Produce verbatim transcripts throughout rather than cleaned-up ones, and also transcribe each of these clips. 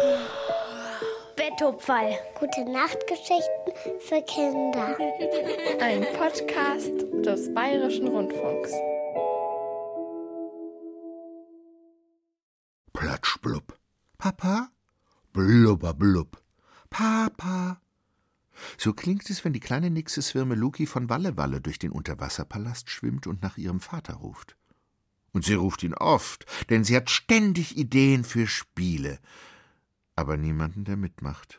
Bettopferl. Gute Nachtgeschichten für Kinder. Ein Podcast des Bayerischen Rundfunks. Platsch, blub. Papa? Blubber, blub. Papa. So klingt es, wenn die kleine Nixe Swirmeluki von Wallewalle durch den Unterwasserpalast schwimmt und nach ihrem Vater ruft. Und sie ruft ihn oft, denn sie hat ständig Ideen für Spiele, aber niemanden, der mitmacht.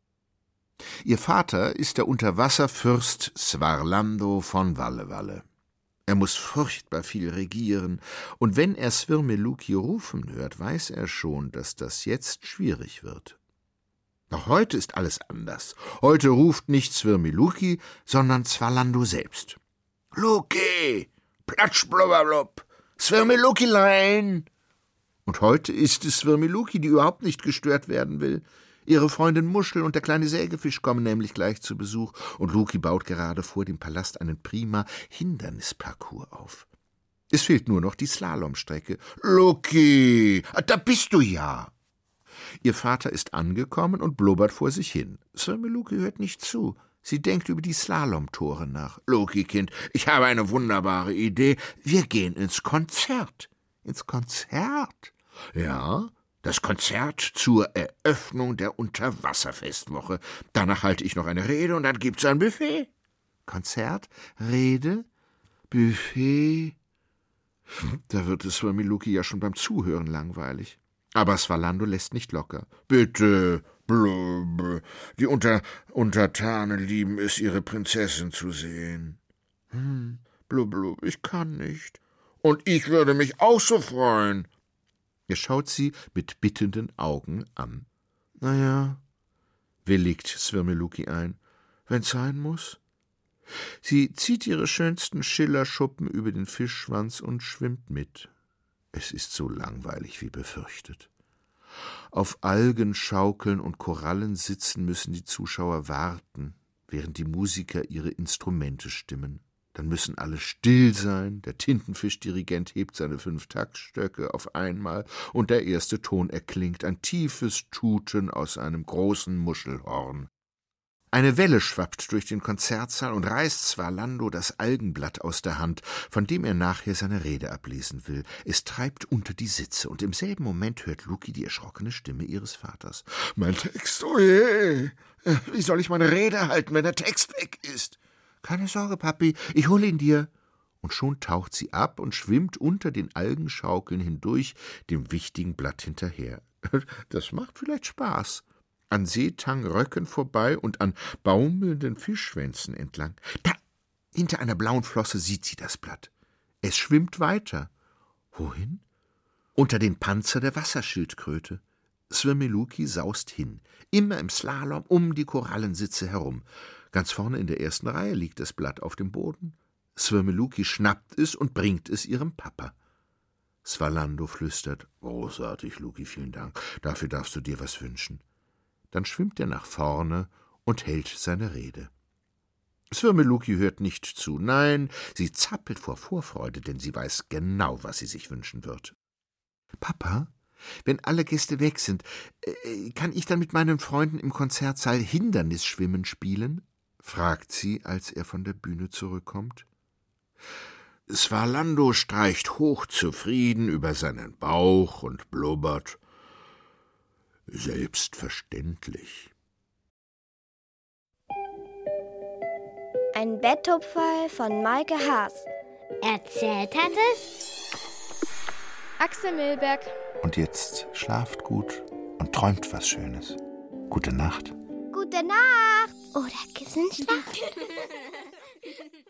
Ihr Vater ist der Unterwasserfürst Swarlando von Wallewalle. Er muss furchtbar viel regieren, und wenn er Swirmeluki rufen hört, weiß er schon, dass das jetzt schwierig wird. Doch heute ist alles anders. Heute ruft nicht Swirmeluki, sondern Swarlando selbst. »Luki! Platsch, blubberblub! Swirmelukilein!« Und heute ist es Swirmeluki, die überhaupt nicht gestört werden will. Ihre Freundin Muschel und der kleine Sägefisch kommen nämlich gleich zu Besuch, und Luki baut gerade vor dem Palast einen prima Hindernisparcours auf. Es fehlt nur noch die Slalomstrecke. »Luki, da bist du ja!« Ihr Vater ist angekommen und blubbert vor sich hin. Swirmeluki hört nicht zu. Sie denkt über die Slalomtore nach. »Luki, Kind, ich habe eine wunderbare Idee. Wir gehen ins Konzert.« »Ins Konzert?« »Ja, das Konzert zur Eröffnung der Unterwasserfestwoche. Danach halte ich noch eine Rede und dann gibt's ein Buffet.« »Konzert, Rede, Buffet?« Da wird es Swirmeluki ja schon beim Zuhören langweilig. Aber Swarlando lässt nicht locker. »Bitte, blub, die Unter Untertanen lieben es, ihre Prinzessin zu sehen.« »Hm, blub, blub, ich kann nicht. Und ich würde mich auch so freuen.« Er schaut sie mit bittenden Augen an. »Na ja«, willigt Swirmeluki ein, »wenn's sein muss.« Sie zieht ihre schönsten Schillerschuppen über den Fischschwanz und schwimmt mit. Es ist so langweilig wie befürchtet. Auf Algenschaukeln und Korallen sitzen müssen die Zuschauer warten, während die Musiker ihre Instrumente stimmen. Dann müssen alle still sein, der Tintenfischdirigent hebt seine fünf Taktstöcke auf einmal und der erste Ton erklingt, ein tiefes Tuten aus einem großen Muschelhorn. Eine Welle schwappt durch den Konzertsaal und reißt Swarlando das Algenblatt aus der Hand, von dem er nachher seine Rede ablesen will. Es treibt unter die Sitze, und im selben Moment hört Luki die erschrockene Stimme ihres Vaters. »Mein Text, oje! Wie soll ich meine Rede halten, wenn der Text weg ist?« »Keine Sorge, Papi, ich hole ihn dir.« Und schon taucht sie ab und schwimmt unter den Algenschaukeln hindurch, dem wichtigen Blatt hinterher. Das macht vielleicht Spaß. An Seetangröcken vorbei und an baumelnden Fischschwänzen entlang. Da, hinter einer blauen Flosse sieht sie das Blatt. Es schwimmt weiter. Wohin? Unter den Panzer der Wasserschildkröte. Swirmeluki saust hin, immer im Slalom um die Korallensitze herum. Ganz vorne in der ersten Reihe liegt das Blatt auf dem Boden. Swirmeluki schnappt es und bringt es ihrem Papa. Swarlando flüstert, »Großartig, Luki, vielen Dank. Dafür darfst du dir was wünschen.« Dann schwimmt er nach vorne und hält seine Rede. Swirmeluki hört nicht zu. Nein, sie zappelt vor Vorfreude, denn sie weiß genau, was sie sich wünschen wird. »Papa, wenn alle Gäste weg sind, äh, kann ich dann mit meinen Freunden im Konzertsaal Hindernisschwimmen spielen?« fragt sie, als er von der Bühne zurückkommt. Swarlando streicht hochzufrieden über seinen Bauch und blubbert. »Selbstverständlich.« Ein Bettopferl von Maike Haas. Erzählt hat es Axel Milberg. Und jetzt schlaft gut und träumt was Schönes. Gute Nacht. Gute Nacht. oder Kissenschlacht.